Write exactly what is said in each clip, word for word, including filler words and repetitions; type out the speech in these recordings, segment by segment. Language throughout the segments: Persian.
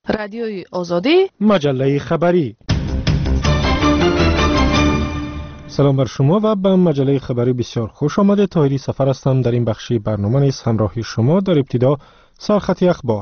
رادیوی آزادی، مجله خبری. سلام بر شما و به مجله خبری بسیار خوش آمده. طاهری سفر هستم. در این بخشی برنامه نیز همراهی شما. در ابتدا سرخط اخبار.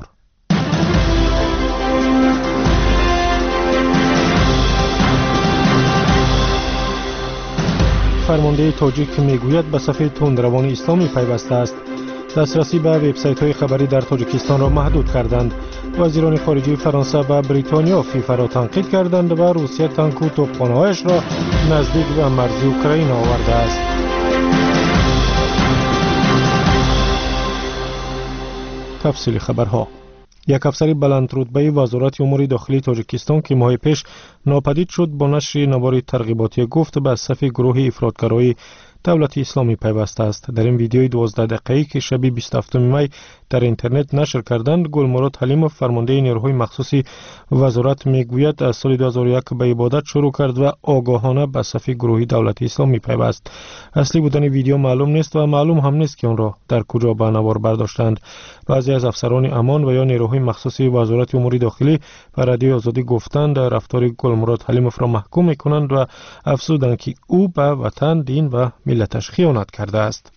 فرمانده تاجیک میگوید به صف تندروان اسلامی پیوسته است. دسترسی به وبسایت‌های خبری در تاجیکستان را محدود کردند. وزیران خارجه فرانسه و بریتانیا فیفا را تنقید کردند و روسیه تانک و توپخانه‌هایش را نزدیک به مرز اوکراین آورده است. تفصیل خبرها. یک افسر بلند رتبه وزارت امور داخلی تاجیکستان که ماه پیش ناپدید شد با نشر نوار ترغیباتی گفت به صف گروه افراطگرای دولت اسلامی پیوسته است. در این ویدیوی دوازده دقیقه‌ای که شب بیست و هفتم می در اینترنت نشر کردند، گلمراد حلیمов فرمانده نیروهای مخصوص وزارت میگوید از سال دو هزار و یک به عبادت شروع کرد و آگاهانه به صف گروه دولت اسلامی پیوست. اصلی بودن ویدیو معلوم نیست و معلوم هم نیست که آن را در کجا به نوار برداشتند. بعضی از افسران امان و یا نیروهای مخصوص وزارت امور داخلی به رادیو آزادی گفتند رفتار گلمراد حلیمov را محکوم می‌کنند و افزودند که او به وطن، دین و ملتش خیانت کرده است.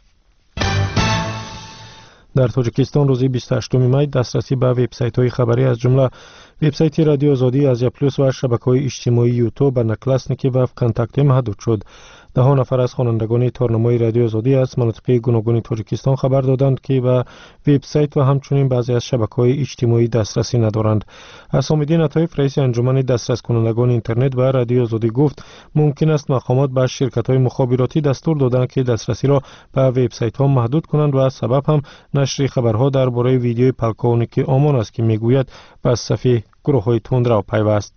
در تاجیکستان روز بیست و هشتم می دسترسی به وبسایت‌های خبری از جمله وبسایت رادیو آزادی، آزیا پلوس و شبکه‌های اجتماعی یوتیوب و نکلاسنیکی و کانتاکتی محدود شد. ده ها نفر از خوانندگان تارنمای رادیو آزادی از مناطق گوناگون تاجیکستان خبر دادند که به وبسایت و همچنین بعضی از شبکه‌های اجتماعی دسترسی ندارند. حسام‌الدین عطایف رئیس انجمن دسترس کنندگان اینترنت و رادیو آزادی گفت ممکن است مقامات به شرکت‌های مخابراتی دستور دادند که دسترسی را به وبسایت‌ها محدود کنند و سبب هم نشر خبرها درباره ویدیوی پلکونیک آمان است که میگوید به صف گروه‌های تندرو پیوست.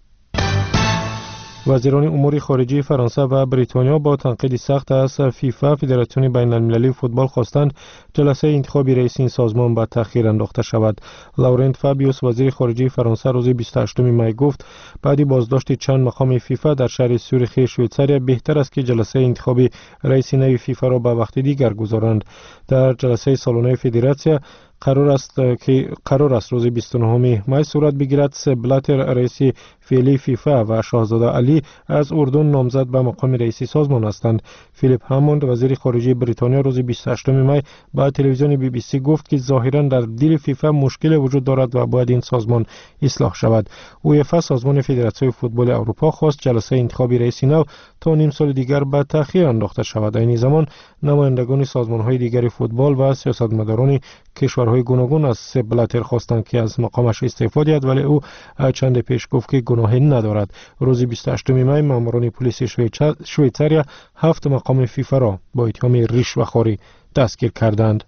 وزیران امور خارجه فرانسه و بریتانیا با تنقید سخت از فیفا فدراسیون بین المللی فوتبال خواستند جلسه انتخاب رئیس این سازمان به تأخیر انداخته شود. لورنت فابیوس وزیر خارجه فرانسه روز بیست و هشتم می گفت بعد بازداشت چند مقام فیفا در شهر سوریخ شویتزاریا بهتر است که جلسه انتخاب رئیس نو فیفا را به وقت دیگر گذارند. در جلسه سالانه فدراسیون قرار است که قرار است روز بیست و نهم می صورت بگیرد. سپ بلاتر رئیس فعلی فیفا و شاهزاده علی از اردن نامزد به مقام رئیس سازمان هستند. فیلیپ هاموند وزیر خارجه بریتانیا روز بیست و هشتم می با تلویزیون بی بی سی گفت که ظاهرا در دل فیفا مشکل وجود دارد و باید این سازمان اصلاح شود. اویفا سازمان فدراسیون فوتبال اروپا خواست جلسه انتخاب رئیس نو تا نیم سال دیگر به تأخیر انداخته شود. در این زمان نمایندگان سازمان‌های دیگر فوتبال و سیاستمداران کشورهای گوناگون از سپ بلاتر خواستند که از مقامش استعفا دهد، ولی او چند پیش گفت که گناهی ندارد. روز بیست و هشتم می ماموران پلیس شویتزاریا هفت مقام فیفا را با اتهام رشوه‌خواری دستگیر کردند.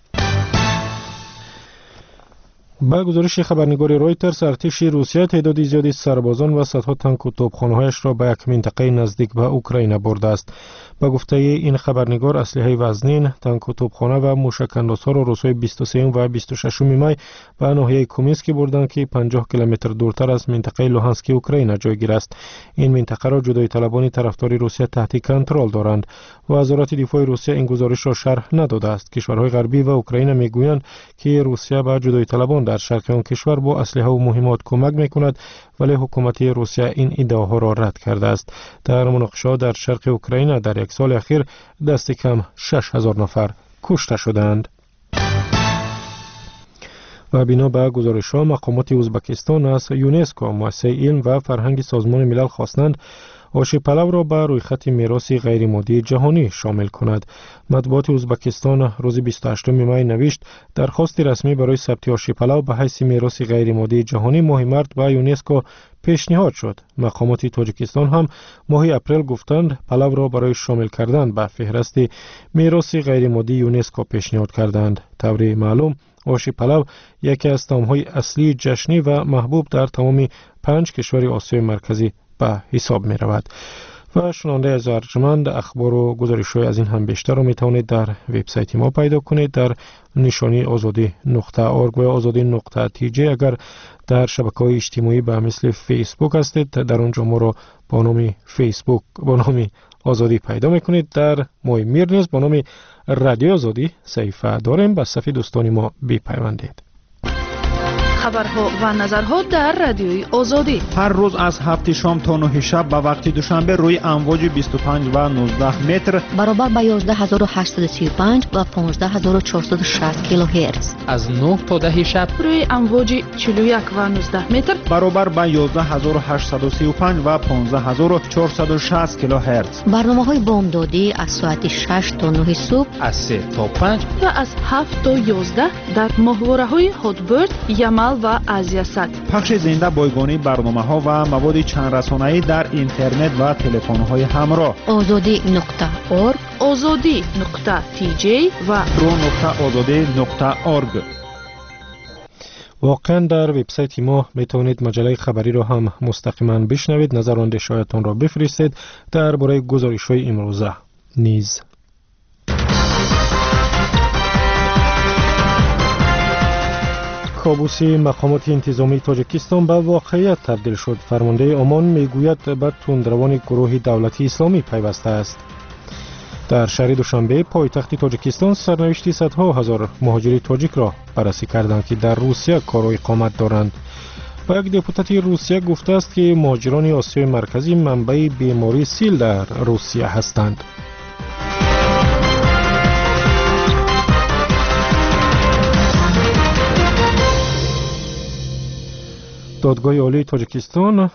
با گزارش خبرنگار رویترز، ارتش روسیه تعداد زیادی سربازان و صدها تانک و توپخانه‌هایش را به یک منطقه نزدیک به اوکراین برده است. با گفته این خبرنگار، اسلحه وزنین، تانک و توپخانه و موشک‌اندازها را روزهای بیست و سه و بیست و شش می به ناحیه کومینسک بردند که پنجاه کیلومتر دورتر از منطقه لوهانسک اوکراین جایگیر است. این منطقه را جدایی طلبان طرفدار روسیه تحت کنترل دارند. وزارت دفاع روسیه این گزارش را شرح نداده است. کشورهای غربی و اوکراین میگویند که روسیه به جدایی طلبان در شرق آن کشور با اسلحه و مهمات کمک میکند، ولی حکومت روسیه این ادعاها را رد کرده است. در مناقشات در شرق اوکراین در یک سال اخیر دست کم شش هزار نفر کشته شدند. و بنا به گزارش‌ها مقامات ازبکستان از یونسکو، مؤسسه علم و فرهنگ سازمان ملل خواستند آش پلو را به رویخط میراث غیر مادی جهانی شامل کند. مطبوعات ازبکستان روز بیست و هشتم می نوشت درخواست رسمی برای ثبت آش پلو به حیث میراث غیر مادی جهانی ماه مارس به یونسکو پیشنهاد شد. مقامات تاجیکستان هم ماه اپریل گفتند پلو را برای شامل کردن به فهرست میراث غیر مادی یونسکو پیشنهاد کردند. طوری معلوم آش پلو یکی از طعم‌های اصلی جشنی و محبوب در تمام پنج کشور آسیای مرکزی به حساب می رود. و شنونده از ارجمند اخبار و گزارش‌های از این هم بیشتر رو می توانید در وبسایت ما پیدا کنید در نشانی آزادی نقطه اورگ و آزادی نقطه تی جی. اگر در شبکه‌های اجتماعی به مثل فیسبوک هستید در اونجا ما رو با نام فیسبوک با نام آزادی پیدا میکنید. در ماه میر نیز با نام رادیو آزادی صفحه داریم. به صفحه دوستان ما بپیوندید. خبرها و نظرها در رادیوی آزادی هر روز از هفت شام تا نه شب به وقت دوشنبه روی امواج بیست و پنج و نوزده متر برابر با یازده هزار و هشتصد و سی و پنج و پانزده هزار و چهارصد و شصت کیلوهرتز از نه تا ده شب روی امواج چهل و یک و نوزده متر برابر با یازده هزار و هشتصد و سی و پنج و پانزده هزار و چهارصد و شصت کیلوهرتز. برنامه‌های بامدادی از ساعت شش تا نه صبح، از سه تا پنج و از هفت تا یازده در ماهواره‌های هاتبرد، یمل و آزیاسات. پخش زنده بایگانی برنامه‌ها و مواد چند رسانه‌ای در اینترنت و تلفن‌های همراه. آزادی نقطه اورگ، آزادی نقطه تی جی و رو نقطه آزادی نقطه اورگ. واقعا در وبسایت ما میتونید مجله خبری را هم مستقیما بشنوید. نظر و اندیشه‌هایتان را بفرستید درباره گزارش‌های امروزه نیز. کابوسی مقامات انتظامی تاجیکستان به واقعیت تبدیل شد. فرمانده عمان میگوید به تندروان گروه دولتی اسلامی پیوسته است. در شهر دوشنبه پایتخت تاجیکستان سرنوشت صدها هزار مهاجر تاجیک را بررسی کردند که در روسیه کار و اقامت دارند. و یک دپوتات روسیه گفته است که مهاجران آسیای مرکزی منبع بیماری سیل در روسیه هستند. دادگاه عالی تاجیکستان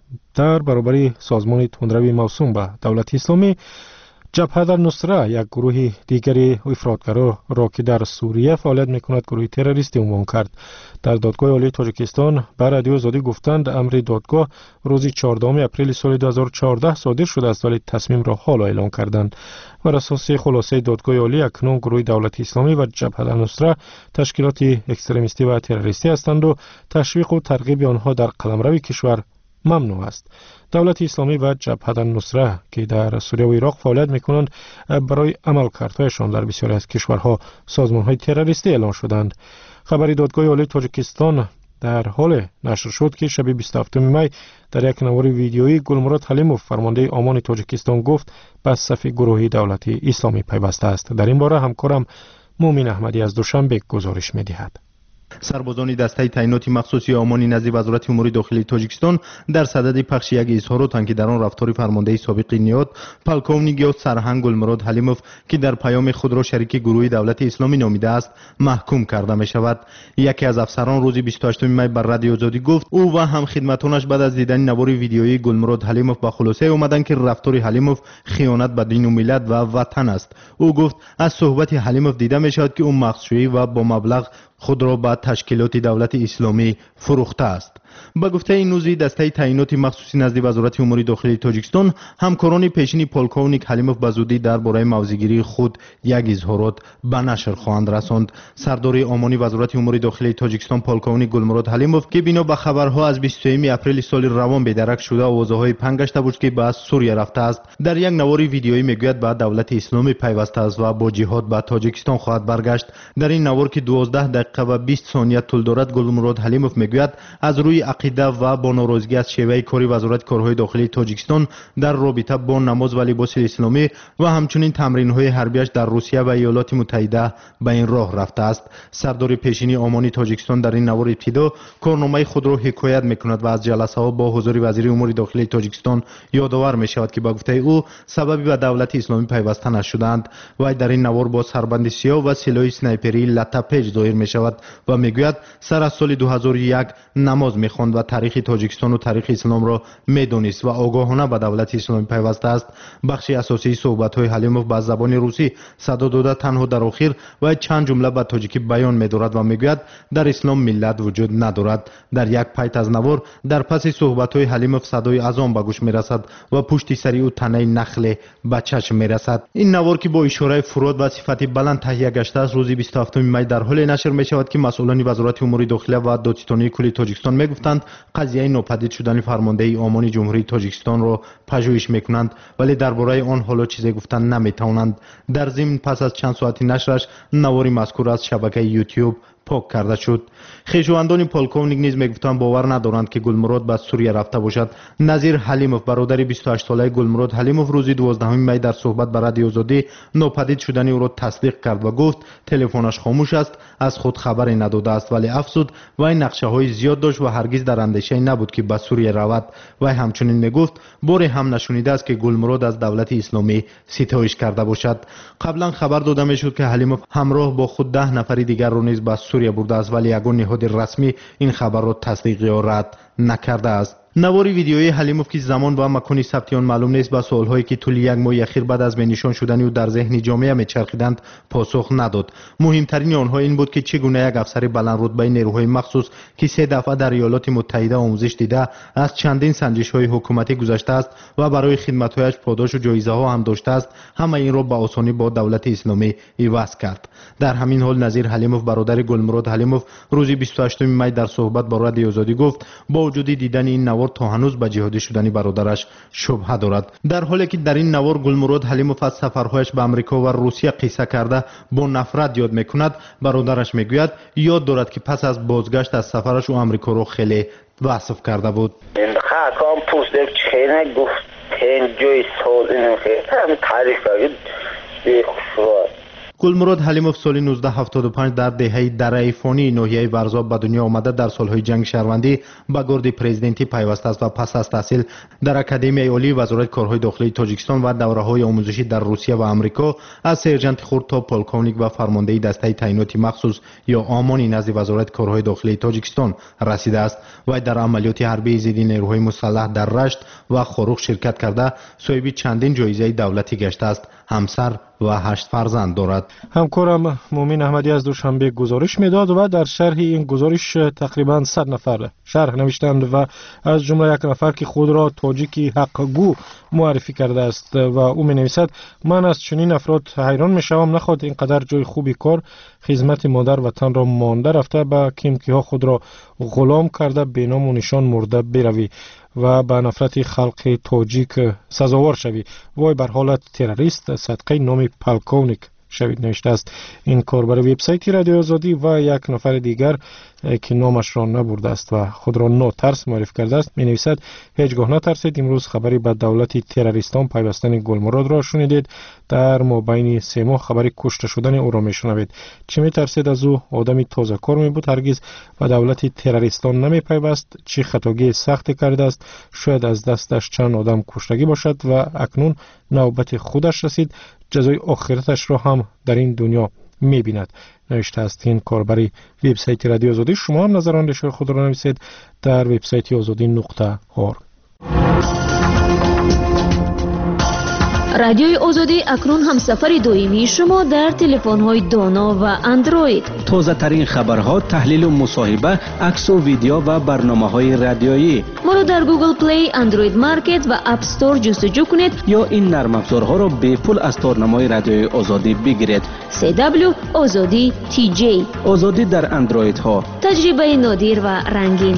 در برابر سازمان تندروی موسوم به دولت اسلامی جبهه النصره، یک گروه دیگری افراطگرا را که در سوریه فعالیت میکند گروه تروریستی عنوان کرد. در دادگاه عالی تاجیکستان بر رادیو آزادی گفتند امر دادگاه روز چهاردهم اپریل سال دو هزار و چهارده صادر شده است، ولی تصمیم را حالا اعلام کردند. بر اساس خلاصه دادگاه عالی اکنون گروه دولت اسلامی و جبهه النصره تشکیلات اکستریمیستی و تروریستی هستند و تشویق و ترغیب آنها در قلمرو کشور ممنوع است. دولت اسلامی و جبهه النصره که در سوریه و عراق فعالیت میکنند برای عملکردهایشان در بسیاری از کشورها سازمانهای تروریستی اعلان شدند. خبر دادگاه عالی تاجیکستان در حال نشر شد که شب بیست و هفتم می در یک نوار ویدیویی گلمراد حلیموف فرمانده عمان تاجیکستان گفت به صف گروه دولتی اسلامی پیوسته است. در این باره همکارم مومن احمدی از دوشنبه گزارش می‌دهد. سربازان دسته تعینات مخصوصی عمانی نزد وزارت امور داخلی تاجیکستان در صدد پخش یک اظهارات که در آن رفتار فرمانده سابق نیاد پالکوونیگ سرهنگ گلمراد حلیموف که در پیام خود را شریک گروه دولت اسلامی نامیده است محکوم کرده می شود. یکی از افسران روز بیست و هشتم می بر رادیو آزادی گفت او و هم خدمتانش بعد از دیدن نوار ویدیویی گلمراد حلیموف به خلاصه آمدند که رفتار حلیموف خیانت به دین و ملت و وطن است. او گفت از صحبت حلیموف دیده می شود که او مغزشویی و با مبلغ خود را به تشکیلات دولت اسلامی فروخته است. با گفته این نوزی دسته تعیینات مخصوصی نزد وزارت امور داخلی تاجیکستان همکاران پیشین پالکوونیگ حلیموف به زودی درباره موضع‌گیری خود یک اظهارات به نشر خواهند رساند. سردار عمانی وزارت امور داخلی تاجیکستان پالکوونیگ گلمراد حلیموف که بنا به خبرها از بیست و سوم اپریل سال روان بی‌درک شده آوازهای پنگ گشته بود که به سوریه رفته است، در یک نوار ویدیویی میگوید به دولت اسلامی پیوسته است و با جهاد به تاجیکستان خواهد برگشت. در این نوار که دوازده دقیقه و بیست ثانیه طول دارد گلمراد حلیموف میگوید از روی عقیده و با ناراضگی از شیوه کاری وزارت کارهای داخلی تاجیکستان در رابطه با نماز و لباس اسلامی و همچنین تمرین‌های حربیش در روسیه و ایالات متحده به این راه رفته است. سردار پیشین عمانی تاجیکستان در این نوار ابتدا کارنامه خود را حکایت میکند و از جلسه ها با حضور وزیر امور داخلی تاجیکستان یادآور میشود که با گفته او سببی به دولت اسلامی پیوسته نشدند. و در این نوار با سربند سیاه و سلاح اسنایپری لطپیج ظاهر میشود و میگوید سر از سال دو هزار و یک نماز میخواند و تاریخ تاجیکستان و تاریخ اسلام را میدانست و آگاهانه به دولت اسلامی پیوسته است. بخش اساسی صحبت‌های حلیموف به زبان روسی صدا داده تنها در آخر و چند جمله به تاجیکی بیان می‌دارد و میگوید در اسلام ملت وجود ندارد. در یک پایت از نوار در پس صحبت‌های حلیموف صدای اذان به گوش میرسد و پشت سر او تنه نخل به چشم میرسد. این نوار که با اشاره فرود و صفت بلند تهیه گشته است روز بیست و هفتم می در حال نشر می‌شود که مسئولان وزارت امور داخلی و دادستانی کل تاجیکستان میگفتند قضیه ناپدید شدن فرمانده عمانی جمهوری تاجیکستان را پژوهش میکنند، ولی درباره آن حالا چیزی گفتن نمیتوانند. در ضمن پس از چند ساعتی نشرش نواری مذکور از شبکه یوتیوب پاک کرده شد. خویشاوندان پولکوونیک نیز میگفتند باور ندارند که گلمراد به سوریه رفته باشد. نظیر حلیموف برادر بیست و هشت ساله گلمراد حلیموف روز دوازدهم می در صحبت با رادیو آزادی ناپدید شدن او را تصدیق کرد و گفت تلفنش خاموش است، از خود خبری نداده است، ولی افزود وی نقشه های زیاد داشت و هرگز در اندیشه نبود که به سوریه رود. وی همچنین میگفت باری هم نشنیده است که گلمراد از دولت اسلامی ستایش کرده باشد. قبلا خبر داده میشد که حلیموف همراه با خود ده نفر دیگر را نیز به سوریه برده است، ولی یگان نهاد رسمی این خبر را تصدیق یا رد نکرده است. نواری ویدیویی حلیموف که زمان و مکان ثبت آن معلوم نیست به سوالهایی که طول یک ماه اخیر بعد از بینشان شدن او در ذهن جامعه میچرخیدند پاسخ نداد. مهمترین آنها این بود که چگونه یک افسر بلند رتبه نیروهای مخصوص که سه دفعه در ایالات متحده آموزش دیده از چندین سنجش‌های حکومتی گذشته است و برای خدمت‌هایش پاداش و جایزه‌ها هم داشته است، همه این را به آسانی با دولت اسلامی عوض کرد. در همین حال نظیر حلیموف برادر گلمراد حلیموف روز بیست و هشتم می در صحبت با رادیو آزادی گفت با وجود دیدن این نوار تا هنوز به جهادی شدن برادرش شبهه دارد. در حالی که در این نوار گلمراد حلیموف از سفرهایش به آمریکا و روسیه قصه کرده با نفرت یاد میکند، برادرش میگوید یاد دارد که پس از بازگشت از سفرش او آمریکا را خیلی وصف کرده بود. این خاکام پوسته چه گفت پنجوی سال اینو خیلی تعریف کرد بیخوشوار. گلمراد حلیموف سال نوزده هفتاد و پنج در دهه درعیفانی ناحیه ورزاب به دنیا آمده. در سالهای جنگ شهروندی به گارد پرزیدنتی پیوسته است و پس از تحصیل در اکادمی عالی وزارت کارهای داخلی تاجیکستان و دوره‌های آموزشی در روسیه و آمریکا از سرجنت خرد تا پولکوونیک و فرمانده دسته تعیینات مخصوص یا آمانی نزد وزارت کارهای داخلی تاجیکستان رسیده است. و در عملیات حربی ضد نیروهای مسلح در رشت و خاروخ شرکت کرده صاحب چندین جایزه دولتی گشته است. همسر و هشت فرزند دارد. همکارم مومن احمدی از دوشنبه گزارش میداد و در شرح این گزارش تقریبا صد نفر شرح نوشتند و از جمله یک نفر که خود را تاجیکی حقگو معرفی کرده است و او می نویسد من از چنین افراد حیران می شوم، نخواد اینقدر جای خوبی کار خدمت مادر وطن را مانده رفته به کیمکی ها خود را غلام کرده به نام و نشان مرده بروی و به نفرت خلق تاجیک سزاوار شوی، وای بر حالت تروریست صدقه نام پولکوونیک شوید نوشته است. این کار برای وبسایت رادیو آزادی و یک نفر دیگر که نامش را نبرده است و خود را ناترس معرفی کرده است می نویسد هیچگاه نترسید، امروز خبری به دولت تروریستان پیوستن گلمراد را شنیدید، در مابین سه ماه خبری کشته شدن او را می شنوید. چه می ترسید از او؟ آدمی تازه کار می بود، هرگز به دولت تروریستان نمی پیوست. چه خطاگی سختی کرده است، شاید از دستش چند آدم کشتگی باشد و اکنون نوبت خودش رسید، جزای آخرتش را هم در این دنیا می بیند نوشته است. این کاربری وبسایت رادیو آزادی. شما هم نظران نشر خود را نویسید در وبسایت آزادی نقطه org. رادیوی آزادی اکنون هم سفر دائمی شما در تلفن‌های دانا و اندروید. تازه ترین خبرها، تحلیل و مصاحبه، عکس و ویدیو و برنامه‌های رادیویی. ما را در گوگل پلی، اندروید مارکت و اپ استور جستجو کنید یا این نرم افزارها را به پول از تارنمای رادیوی آزادی بگیرید. سی دبلیو آزادی تی جی. آزادی در اندروید ها. تجربه نادر و رنگین.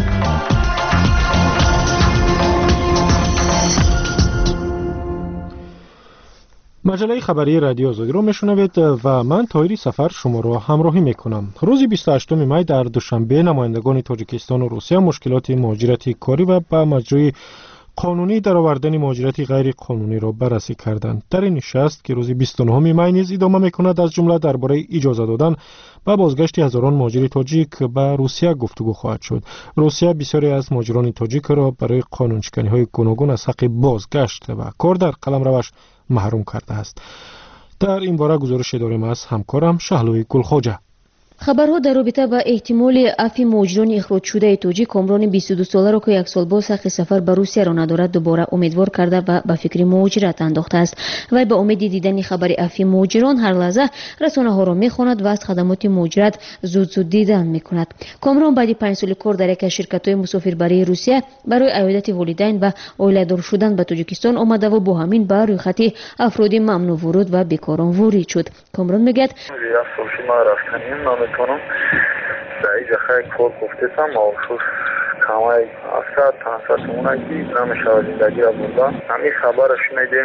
مجله خبری رادیو آزادی رو میشنوید و من طاهری سفر شما رو همراهی میکنم. روز بیست و هشتم می در دوشنبه نمایندگان تاجیکستان و روسیه مشکلات مهاجرتی کاری و به مجرای قانونی درآوردن مهاجرت غیر قانونی را بررسی کردند. در این نشست که روز بیست و نهم می نیز ادامه میکند از جمله درباره اجازه دادن و بازگشت هزاران مهاجر تاجیک به روسیه گفتگو خواهد شد. روسیه بسیاری از مهاجران تاجیک را برای قانونشکنی‌های گوناگون از حق بازگشت و کار در قلمروش محروم کرده است. در این باره گزارش داریم از همکارم شهلوی گلخوجه. خبرها در رابطه با احتمال عفو مهاجران اخراج شده تاجیک عمران بیست و دو ساله را که یک سال باز حق سفر به روسیه را ندارد دوباره امیدوار کرده و به فکر مهاجرت انداخته است. و به امید دیدن خبر عفو مهاجران هر لحظه رسانه‌ها را می‌خواند و از خدمات مهاجرت زود زود دیدن می‌کند. کامران بعد پنج سال کار در یک از شرکت‌های مسافربری روسیه برای عیادت والدین و عائله‌دار شدن به تاجیکستان آمده و با همین به روی خط افراد ممنوع ورود و بیکاران وارد شد. کامران میگه میتونم در این جاهای کار گفتم موضوع کامای افسر تنسات اونایی نمیشه زندگی را بردن. همین خبر شنیدیم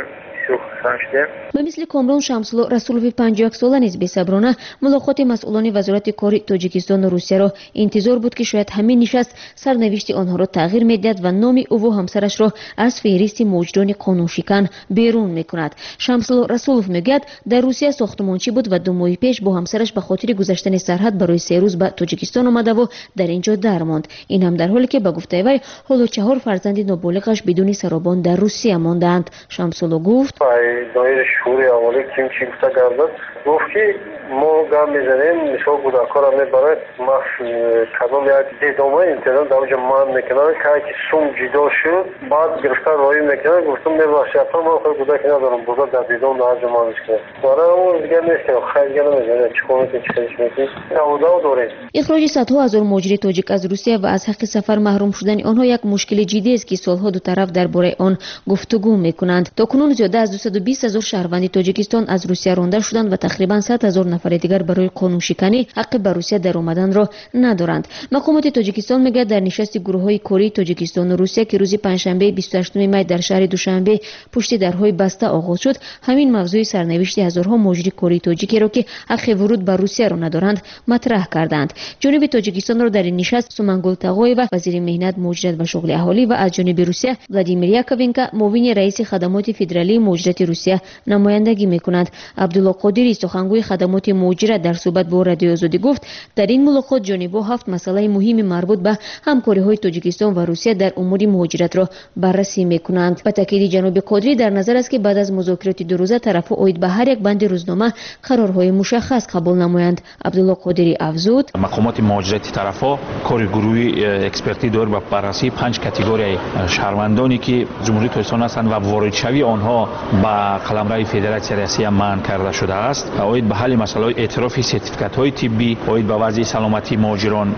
شدیم. به مثل کامران شمسلو رسولوف پنجاه و یک ساله نیز بی‌صبرانه ملاقات مسئولان وزارت کار تاجیکستان و روسیه را انتظار بود که شاید همین نشست سرنوشت آنها را تغییر می‌دهد و نام او و همسرش را از فهرست مجرمان قانونشکن بیرون می‌کند. شمسلو رسولوف میگوید در روسیه ساختمانچی بود و دو ماه پیش با همسرش به خاطر گذشتن سرحد برای سه روز به تاجیکستان آمده و در اینجا درماند. این هم در حالی که به گفته وی حالا چهار فرزند نابالغش بدون سرابان در روسیه ماندند. شمسلو گفت دایر شوری اولی کیم چی گفته گردد گفت که ما گام میزنیم مثال کودکان را میبرد ما کدام یک دیدامه اینترنت در اونجا مان میکنن که سوم جدا شد بعد گرفتن رایی میکنن گفتم میبخشی اصلا ما خیلی کودکی ندارم بودن در دیدام در هر مانش کنم برای اون دیگه نیست که خیلی گنه میزنه چکونه که چکش میکنی داوده و داریم. اخراج صدها هزار مهاجر تاجیک از روسیه و از حق سفر محروم شدن آنها یک مشکل جدی است که سالها دو طرف درباره آن گفتگو میکنند. تاکنون زیاده از دویست و بیست هزار شهروند تاجیکستان از روسیه رانده شدند و تقریبا صد هزار نفر دیگر برای قانونشکنی حق به روسیه در آمدن را ندارند. مقامات تاجیکستان میگه در نشست گروه‌های کاری تاجیکستان و روسیه که روز پنجشنبه بیست و هشتم می در شهر دوشنبه پشت درهای بسته آغاز شد همین موضوع سرنوشت هزارها مهاجر کاری تاجیکی را که حق ورود به روسیه را ندارند مطرح کردند. جانب تاجیکستان را در این نشست سومنگل تاغویeva وزیر مهنت مهاجرت و شغل اهالی و از جانب روسیه ولادیمیر یاکوونکا معاون رئیس خدمات فدرالی مهاجرت روسیه نمایندگی میکنند. عبدالله قادری سخنگوی خدمات مهاجرت در صحبت با رادیو آزادی گفت در این ملاقات جانب‌ها هفت مسئله مهم مربوط به همکاری‌های تاجیکستان و روسیه در امور مهاجرت را بررسی میکنند. به تاکید جناب قادری در نظر است که بعد از مذاکرات دو روزه طرف‌ها اوید به هر یک بند روزنامه قرارهای مشخص قبول نمایند. عبدالله قادری افزود مقامات مهاجرتی طرف‌ها کار گروهی اکسپرتی دور به بررسی پنج کاتگوری شهروندانی که جمهوری تاجیکستان هستند و واردشوی آنها به قلمرو فدراسیون روسیه منع کرده شده است. اوید به حل مسائل اعتراف سرتیفیکات‌های طبی، اوید به وضع سلامتی مهاجران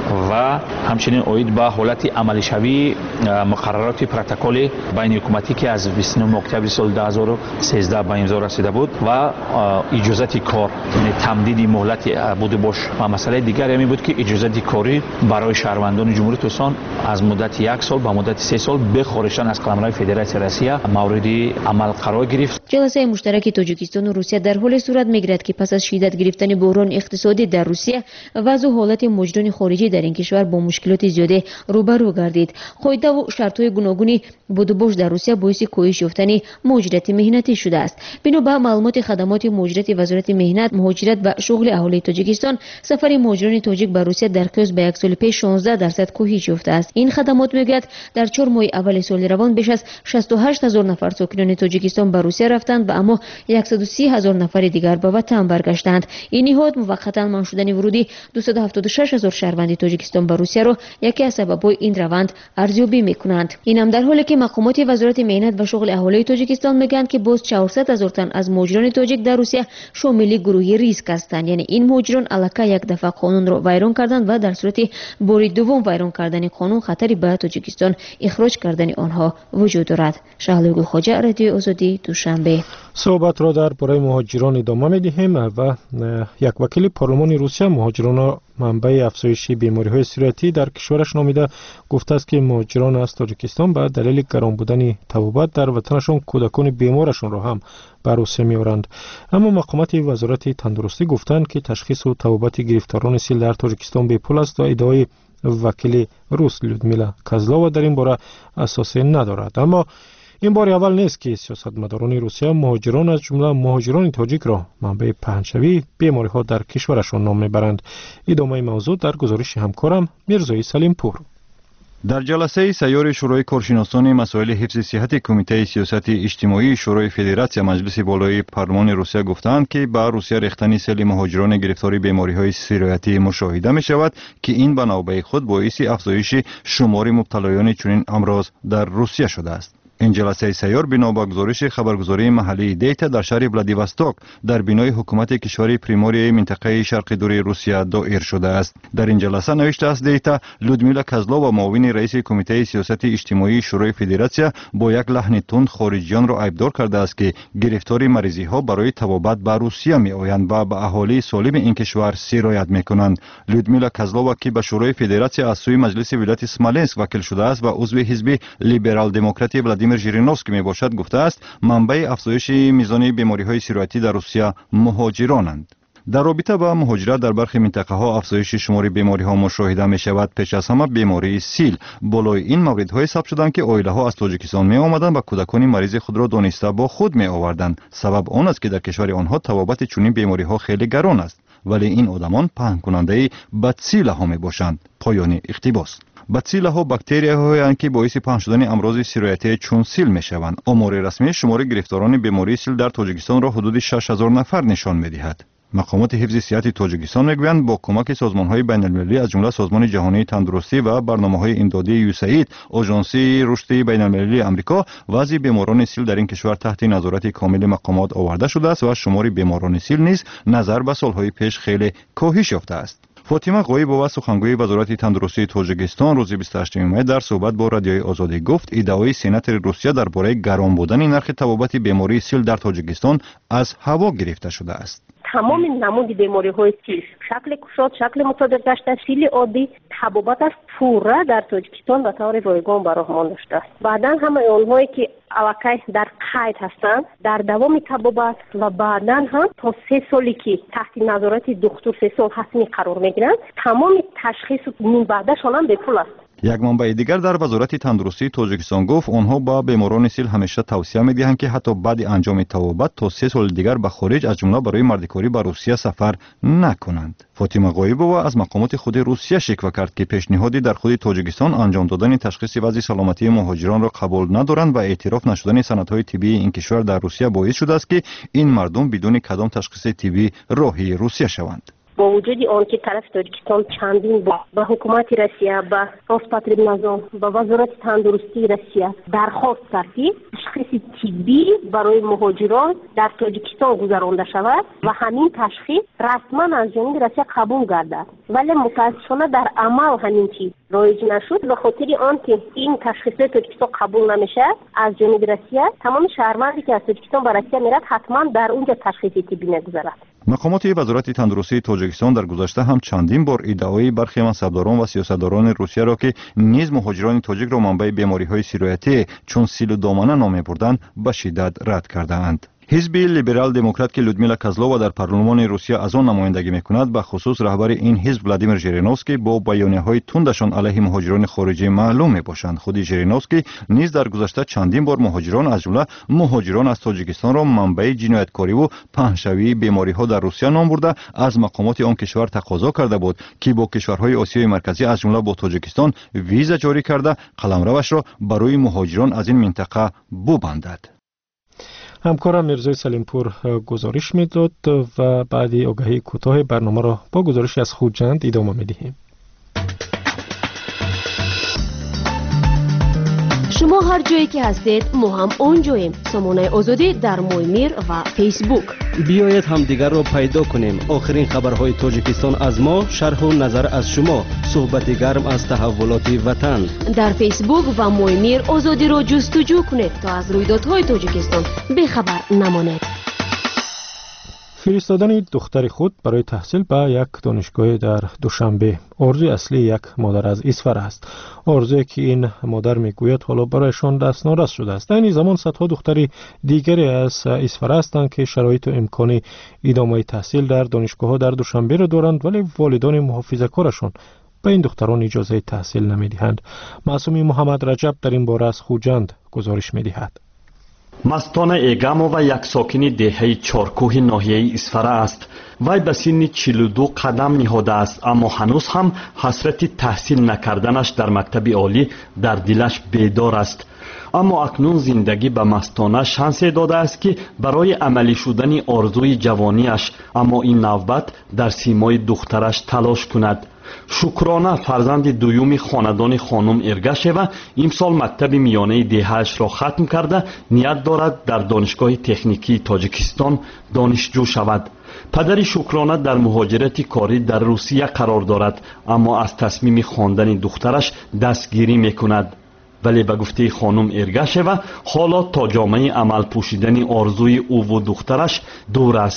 و همچنین اوید به حالت عملی شوی مقررات پروتکل بین حکومتی که از بیست و نه اکتبر سال دو هزار و سیزده به امضا رسیده بود و اجازه کار یعنی تمدید مهلت بوده باش و مسئله دیگری می بود که اجازه کاری برای شهروندان جمهوری تاجیکستان از مدت یک سال به مدت سه سال به خارجتن از قلمرو فدراسیون روسیه مورد عمل قرار گرفت. جلسه مشترک تاجیکستان و روسیه در حال صورت میگیرد که پس از شدت گرفتن بحران اقتصادی در روسیه وضع و حالت مهاجران خارجی در این کشور با مشکلات زیاده روبرو گردید. قاعده و شرط‌های گوناگونی بود و باش در روسیه باعث کاهش یافتن مهاجرت مهنتی شده است. بنا به معلومات خدمات مهاجرت وزارت مهنت، مهاجرت و شغل اهالی تاجیکستان، سفر مهاجران تاجیک به روسیه در قیاس به یک سال پیش شانزده درصد کاهش یافته است. این خدمات میگوید در چهار ماه اول سال روان بیش از شصت و هشت هزار نفر ساکنان تاجیکستان به روسیه رفتند و اما صد و سی هزار نفر دیگر به وطن برگشتند. این نهاد موقتا منع شدن ورودی دویست و هفتاد و شش هزار شهروند تاجیکستان به روسیه را یکی از سبب‌های این روند ارزیابی میکنند. این هم در حالی که مقامات وزارت مهنت و شغل اهالی تاجیکستان میگویند که باز چهارصد هزار تن از مهاجران تاجیک در روسیه شامل گروهی ریسک هستند، یعنی این مهاجران الکی یک دفعه قانون را ویران کردند و در صورت بار دوم ویران کردن قانون خطری به تاجیکستان اخراج کردن آنها وجود دارد. شهلا گل خواجه، رادیو آزادی، دوشنبه. صحبت را درباره مهاجران ادامه می‌دهیم و یک وکیل پارلمان روسیه مهاجران را منبع افزایش بیماری‌های سیریاتی در کشورش نامیده گفته است که مهاجران از تاجیکستان به دلیل گران بودن طبابت در وطنشان کودکان بیمارشان را هم به روسیه می‌آورند. اما مقامات وزارت تندرستی گفتند که تشخیص و طبابت گرفتاران سیل در تاجیکستان بی‌پول است و ادعای وکیل روس لودمیلا کازلووا در این باره اساسی ندارد. اما این بار اول نیست که سیاستمداران روسیه مهاجران از جمله مهاجران تاجیک را منبع پهنشوی بیماری‌ها در کشورشان نام میبرند. ادامه موضوع در گزارش همکارم میرزای سلیم پور. در جلسه سیار شورای کارشناسان مسائل حفظ صحت کمیته سیاست اجتماعی شورای فدراسیون مجلس بالای پارلمان روسیه گفتند که با روسیه ریختن سیل مهاجران گرفتار بیماری‌های سیریاتی مشاهده می شود که این به نوبه خود باعث افزایش شمار مبتلایان چنین امراض در روسیه شده است. این جلسه سیار بنا به گزارش خبرگزاری محلی دیتا در شهر ولادیواستوک در بینای حکومت کشور پریموری منطقه شرق دوری روسیه دایر شده است. در این جلسه نوشته است دیتا لودمیلا کازلووا معاون رئیس کمیته سیاست اجتماعی شورای فدراسیون با یک لحن تند خارجیان را عیبدار کرده است که گرفتاری مریضی ها برای طبابت به روسیه می آیند و به اهالی سالم این کشور سرایت می کنند. لودمیلا کازلووا که به شورای فدراسیون از سوی مجلس ولایت اسمالینسک وکیل شده است و عضو حزب لیبرال دموکرات ولادیمیر ولادیمیر ژیرینوفسکی میباشد گفته است منبع افزایش میزان بیماری‌های سیرویتی در روسیه مهاجرانند. در رابطه با مهاجرت در برخی منطقه ها افزایش شمار بیماری ها مشاهده می شود. پیش از همه بیماری سیل. بالای این موردهای ثبت شدند که عائله ها از تاجیکستان می آمدند و کودکان مریض خود را دانسته با خود می آوردند. سبب آن است که در کشور آنها توابط چنین بیماری ها خیلی گران است، ولی این آدمان پهن کننده بدسیله ها می باشند. پایان اقتباس. بدسیله ها باکتریاهایی هستند که باعث پهن شدن امراض سیرویتی چون سیل می شوند. آمار رسمی شمار گرفتاران بیماری سیل در تاجیکستان را حدود شش هزار نفر نشان می دهد. مقامات حفظ صحت تاجیکستان میگویند با کمک سازمان‌های بین‌المللی از جمله سازمان جهانی تندرستی و برنامه‌های امدادی یوساید، آژانسی رشد بین‌المللی آمریکا، وضع بیماران سیل در این کشور تحت نظارت کامل مقامات آورده شده است و شمار بیماران سیل نیز نظر به سال‌های پیش خیلی کاهش یافته است. فاطمه غایبова سخنگوی وزارت تندرستی تاجیکستان روز بیست و هشتم می در صحبت با رادیوی آزادی گفت ادعای سناتور روسیه درباره گران بودن نرخ توابط بیماری سیل در تاجیکستان از هوا گرفته شده است. تمام نمود بیماری های سیل، شکل کشاد، شکل مصادر گشته، سیل عادی، تبابتش پوره در تاجیکستان به طور رایگان براهمان داشته است. بعدا همه اونهایی که اوکی در قید هستند در دوام تبابت و بعدا هم تا سه سالی که تحت نظارت دکتر سه سال حتمی قرار میگیرند، تمام تشخیص من بعدشان هم بپول است. یک منبع دیگر در وزارت تندرستی تاجیکستان گفت آنها با بیماران سیل همیشه توصیه می‌دهند که حتی بعد انجام توابت تا سه سال دیگر به خارج از جمله برای مردکاری به روسیه سفر نکنند. فاطمه غایبова از مقامات خود روسیه شکوه کرد که پیشنهادی در خود تاجیکستان انجام دادن تشخیص وضع سلامتی مهاجران را قبول ندارند و اعتراف نشدن سندهای طبی این کشور در روسیه باعث شده است که این مردم بدون کدام تشخیص طبی راهی روسیه شوند. با وجود آن که طرف تاجیکستان چندین با به حکومت روسیه، به راسپاتریب نظام، به وزارت تندرستی روسیه درخواست کرد که تشخیص طبی برای مهاجران در تاجیکستان گذرانده شود و همین تشخیص رسما از جانب روسیه قبول گردد، ولی متاسفانه در عمل همین چیز رایج نشد. به خاطر آن که این تشخیص تاجیکستان قبول نمیشه از جانب روسیه، تمام شهروندی که از تاجیکستان به روسیه میرد حتما در اونجا تشخیص طبی نگذرد. مقامات وزارت تندرستی تاجیکستان در گذشته هم چندین بار ادعای برخی منصبداران و سیاستداران روسیه را که نیز مهاجران تاجیک را منبع بیماری‌های سیرویتی چون سیل و دامنه نام می‌بردند به شدت رد کرده‌اند. حزب لیبرال دموکرات که لودمیلا کازلووا در پارلمان روسیه از آن نمایندگی می‌کند به خصوص رهبر این حزب ولادیمیر ژیرینوفسکی با بیانیه‌های تندشان علیه مهاجران خارجی معلوم می‌باشند. خود ژیرینوفسکی نیز در گذشته چندین بار مهاجران از جمله مهاجران از تاجیکستان را منبع جنایتکاری و پهنشوی بیماری‌ها در روسیه نام برده از مقامات آن کشور تقاضا کرده بود که با کشورهای آسیای مرکزی از جمله با تاجیکستان ویزا جاری کرده قلمروش را برای مهاجران از این منطقه ببندد. همکارم میرزای سلیمپور گزارش میداد و بعدی آگهی کوتاه برنامه را با گزارشی از خوجند ادامه میدهیم. شما هر جایی که هستید ما هم اونجاییم. سامانه آزادی در مویمیر و فیسبوک. بیایید همدیگر را پیدا کنیم. آخرین خبرهای تاجیکستان از ما، شرح و نظر از شما، صحبت گرم از تحولات وطن. در فیسبوک و مویمیر آزادی را جستجو کنید تا از رویدادهای تاجیکستان بیخبر نمانید. فرستادن دختر خود برای تحصیل به یک دانشگاه در دوشنبه آرزوی اصلی یک مادر از اسفر است. آرزویی که این مادر میگوید حالا برایشان دست نارس شده است. در این زمان صدها دختری دیگری از اسفر هستند که شرایط و امکان ادامه تحصیل در دانشگاه در دوشنبه را دارند، ولی والدان محافظه‌کارشان به این دختران اجازه تحصیل نمیدهند. معصومی محمد رجب در این باره از خوجند گزارش میدهد. مستانه ایگامووا یک ساکن دهه چارکوه ناحیه اسفر است. وی به سن چهل و دو قدم نهاده است، اما هنوز هم حسرت تحصیل نکردنش در مکتب عالی در دلش بیدار است. اما اکنون زندگی به مستانه شانس داده است که برای عملی شدن آرزوی جوانیش، اما این نوبت در سیمای دخترش تلاش کند. شکرانه فرزند دویوم خاندان خانم ارگشیوا امسال مکتب میانه دهه‌اش را ختم کرده نیت دارد در دانشگاه تکنیکی تاجیکستان دانشجو شود. پدر شکرانه در مهاجرت کاری در روسیه قرار دارد، اما از تصمیم خواندن دخترش دستگیری میکند. ولی به گفته خانم ارگشیوا حالا تا جامعه عمل پوشیدن آرزوی او و دخترش دور است.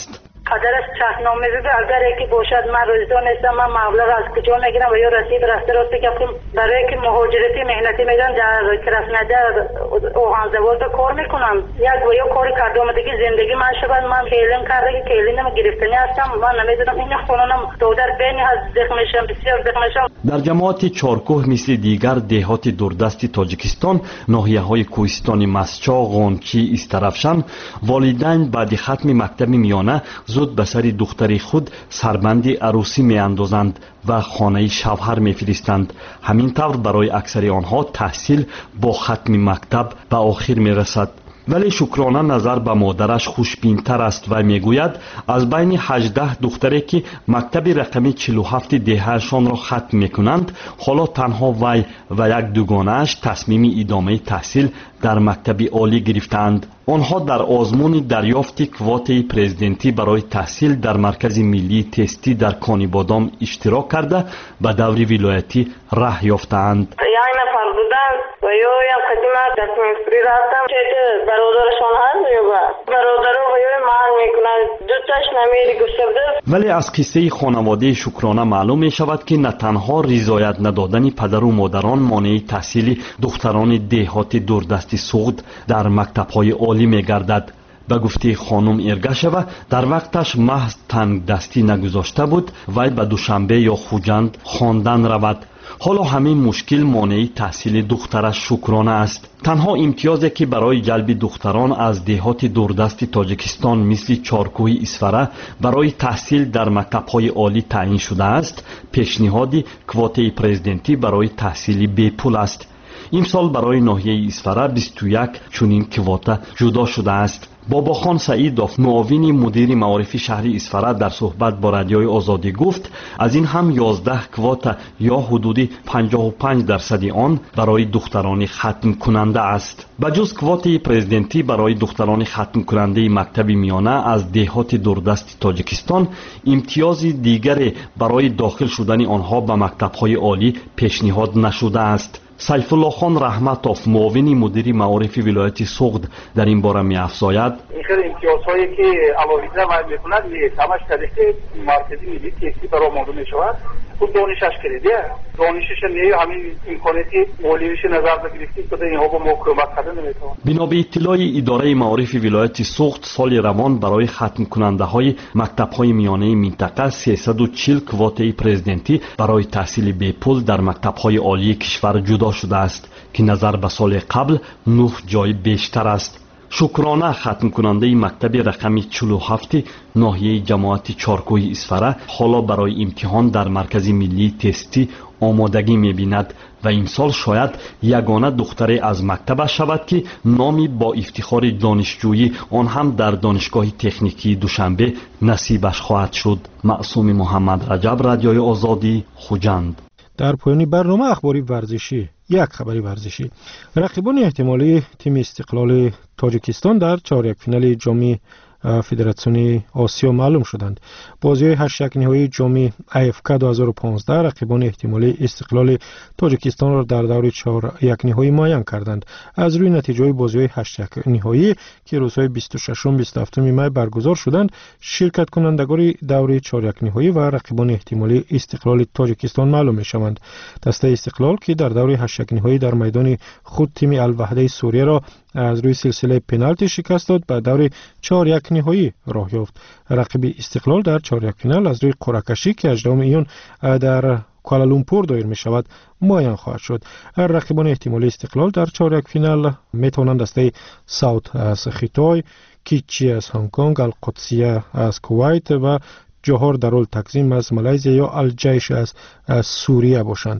پدرش شهرنامه بده اگر یکی باشد من روزدار نیستم من مبلغ از کجا میگیرم و یا رسید راسته راسته که برای که مهاجرتی مهنتی میدن در کرسنده اوهانزوار کار میکنم یک و یا کاری کرده آمدگی زندگی من شود من کیلیم کرده که کیلینم گرفتنی هستم من نمیدونم این خونانم دودر بینی از زخمشم بسیار زخمشم. در جماعت چارکوه مثل دیگر دهات دوردست تاجیکستان ناحیه های کوهستان مسچا، غونچی، استرافشان والدین بعد ختم مکتب میانه زود به سر دختر خود سربند عروسی می اندازند و خانه شوهر می فرستند. همین طور برای اکثر آنها تحصیل با ختم مکتب به آخر می رسد. ولی شکرانه نظر به مادرش خوشبین‌تر است و میگوید از بین هجده دختری که مکتب رقمی چهل و هفت دهه‌شان را ختم میکنند حالا تنها وی و یک دوگانه‌اش تصمیم ادامه تحصیل در مکتب عالی گرفتند. آنها در آزمون دریافت کواته پرزیدنتی برای تحصیل در مرکز ملی تستی در کانی بادام اشتراک کرده به دور ولایتی راه یافتند. یک نفر بودن و یا یک قدیمه دکمنتری رفتم که برادرشان هست یا برادر و یا من میکنن دو تاش نمیری گفته بوده. ولی از قصه خانواده شکرانه معلوم می شود که نه تنها رضایت ندادن پدر و مادران مانع تحصیل دختران دهات دوردست سوخت در مکتب‌های عالی می گردد. به گفته خانم ارگشوا در وقتش محض تنگ دستی نگذاشته بود وی به دوشنبه یا خوجند خواندن رود. حالا همین مشکل مانع تحصیل دخترش شکرانه است. تنها امتیازی که برای جلب دختران از دهات دوردست تاجیکستان مثل چارکوه اسفره برای تحصیل در مکتب‌های عالی تعیین شده است پیشنهاد کواته پرزیدنتی برای تحصیل بی پول است. امسال برای ناحیه اسفره بیست و یک چنین کواته جدا شده است. باباخان سعیدوف معاون مدیر معارف شهری اسفره در صحبت با رادیوی آزادی گفت از این هم یازده کواته یا حدود پنجاه و پنج درصد آن برای دختران ختم کننده است. بجز کوته پرزیدنتی برای دختران ختم کننده مکتب میانه از دهات دوردست تاجیکستان امتیاز دیگر برای داخل شدن آنها به مکتب‌های عالی پیشنهاد نشده است. سیف الله خان رحمتوف معاون مدیر معارف ولایت سوخت در این باره می افزاید این خیلی امتیازهایی که علاوه بر میکنند همش طریق مرکزی ملی تستی برای آماده می شود. خود دانشش کردیه دانشش نیه همین امکاناتی مولیش نظر بگیرید که اینها با مکرمات کرده نمیتونه. بنا به اطلاع اداره معارف ولایت سوخت سال روان برای ختم کننده های مکتب های میانه منطقه سیصد و چهل کواته پرزیدنتی برای تحصیل بی پول در مکتب های عالی کشور جدا شده است که نظر به سال قبل نه جای بیشتر است. شکرانه ختم کننده مکتب رقمی چهل و هفت ناحیه جماعت چارکوه اسفره حالا برای امتحان در مرکز ملی تستی آمادگی می‌بیند و امسال شاید یگانه دختری از مکتب شود که نامی با افتخار دانشجویی آن هم در دانشگاه تکنیکی دوشنبه نصیبش خواهد شد. معصوم محمد رجب، رادیوی آزادی، خوجند. در پایان برنامه اخباری ورزشی یک خبری ورزشی. رقیبان احتمالی تیم استقلال تاجیکستان در چهاریک فینال جام فدراسیون آسیا معلوم شدند. بازی هشت یک نهایی جام ای اف کی دو هزار و پانزده رقیبان احتمالی استقلال تاجیکستان را در دور چهار یک نهایی معین کردند. از روی نتیجه بازی هشت یک نهایی که روزهای بیست و ششم و بیست و هفتم می برگزار شدند، شرکت کنندگان دور چهار یک نهایی و رقیبان احتمالی استقلال تاجیکستان معلوم می‌شوند. دسته استقلال که در دور هشت یک نهایی در میدان خود تیم الوحده سوریه را از روی سلسله پنالتی شکست داد، به دور چهار یک نهایی راه یافت. رقیب استقلال در چهار یک فینال از روی قرعه‌کشی که هجدهم ایون در کوالالومپور دایر می شود معین خواهد شد. رقیبان احتمالی استقلال در چهار یک فینال می توانند دسته ساوت از خیتای، کیچی از هنگ کنگ، القدسیه از کویت و جوهر دارال تکزیم از مالزی یا الجیش از سوریه باشند.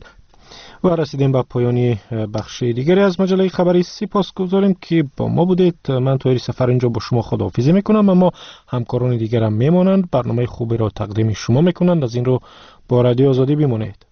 و رسیدیم به پایانی بخش دیگری از مجله خبری. سپاسگزاریم که با ما بودید. من توی سفر اینجا با شما خداحافظی میکنم، اما همکاران دیگرم میمانند برنامه خوبی را تقدیم شما میکنند. از این رو با رادیو آزادی بمانید.